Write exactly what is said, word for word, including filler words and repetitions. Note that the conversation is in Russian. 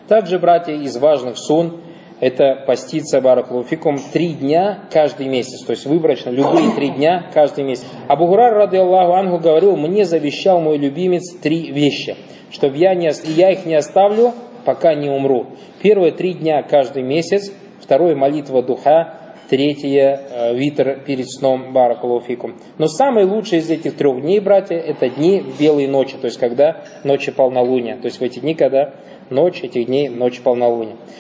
Также, братья, из важных сунн это поститься, баракалуфикум, три дня каждый месяц, то есть выборочно, любые три дня каждый месяц. Абу Гурайра, ради Аллаху анху, говорил: мне завещал мой любимец три вещи, чтобы я, не, я их не оставлю, пока не умру. Первое — три дня каждый месяц, второе — молитва духа, третье — витр перед сном, баракалуфикум. Но самый лучший из этих трех дней, братья, это дни белой ночи, то есть когда ночи полнолуния, то есть в эти дни, когда ночь, этих дней ночи полнолуния.